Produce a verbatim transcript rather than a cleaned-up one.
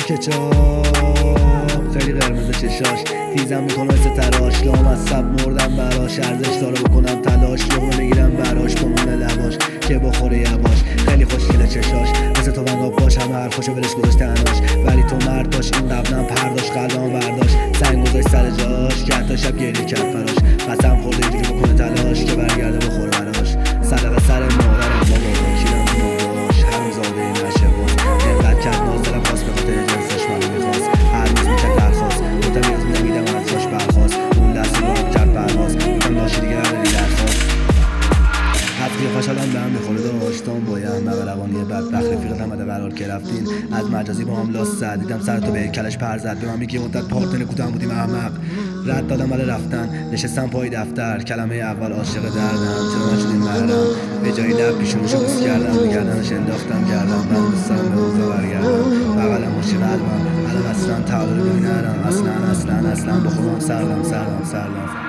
کچاپ خیلی قرمز چشاش تیزم میکنه مثل تراش لام از سب مردم براش ارزش داره بکنم تلاش لغمه بگیرم براش بمونه لباش که بخوره یواش خیلی خوشگله چشاش مثل تو ونگاب باش همه حرفاشو ولش گذاشته اناش ولی تو مرد داشت این قبلم پرداش قلبم برداشت سنگ گذاشت سر جاش که حتی شب گریه کرد براش قسم خورده اینجوری بکنه تلاش که برگرده بخوره براش صدقه سر مادرم بابا وکیلم بوداش هنوز زاده نشه باز اینقدر کرد ناز دلم خواست به خاطر جنسش منو میخواست هر روز میکرد درخواست گفتم یاد نمیدم از جاش برخواست اون لحظه رو هم کرد پرواز گفتم داشتی دیگه نداری درخواست حد قیافش الان به هم میخوره داشتم بایم مقلقانی بدبخت رفیقت همده قرار که رفتین از مجازی با هم لاست زد دیدم سر تو به کلش پر زد به من میگی مدت پارتن کوتاه بودیم احمق رد دادم برای رفتن نشستم پای دفتر کلمه اول عاشق دردم چرا نشدیم محرم به جایی لب پیشونشو بوس کردم میگردنش انداختم کردم من دوستم به روزا برگردم بغلم ماشی قلبم الان اصلا تعادل روی نرم اصلا اصلا اصلا با خودم سردم سردم سردم